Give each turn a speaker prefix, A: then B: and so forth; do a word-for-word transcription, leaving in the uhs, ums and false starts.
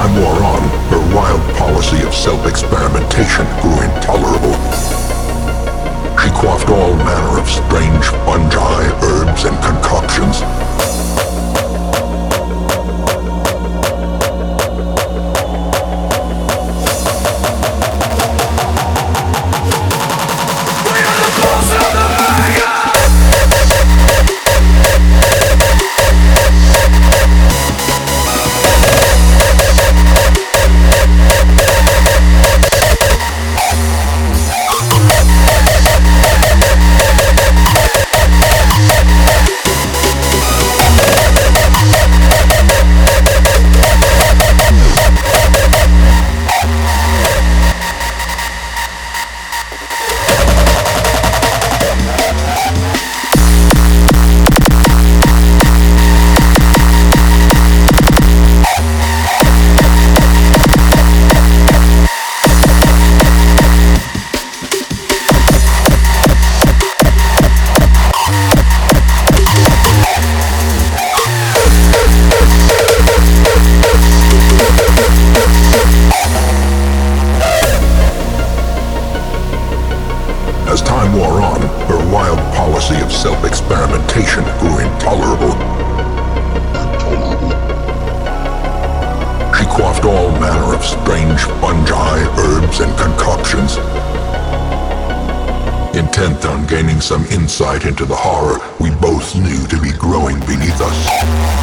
A: time wore on, her wild policy of self-experimentation grew intolerable. She quaffed all manner of strange fungi, herbs, and concoctions. As time wore on, her wild policy of self-experimentation grew intolerable. She quaffed all manner of strange fungi, herbs, and concoctions. Intent on gaining some insight into the horror we both knew to be growing beneath us.